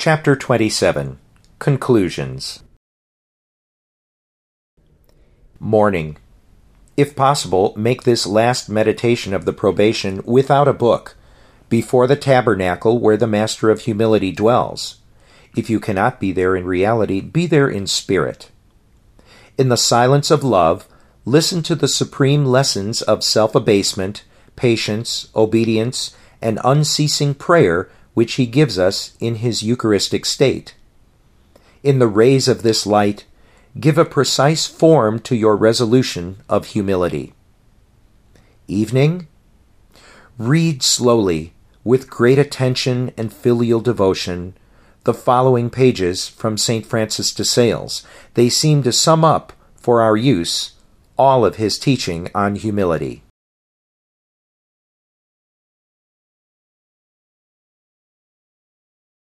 Chapter 27. Conclusions. Morning. If possible, make this last meditation of the probation without a book, before the tabernacle where the Master of Humility dwells. If you cannot be there in reality, be there in spirit. In the silence of love, listen to the supreme lessons of self-abasement, patience, obedience, and unceasing prayer which he gives us in his Eucharistic state. In the rays of this light, give a precise form to your resolution of humility. Evening? Read slowly, with great attention and filial devotion, the following pages from St. Francis de Sales. They seem to sum up, for our use, all of his teaching on humility.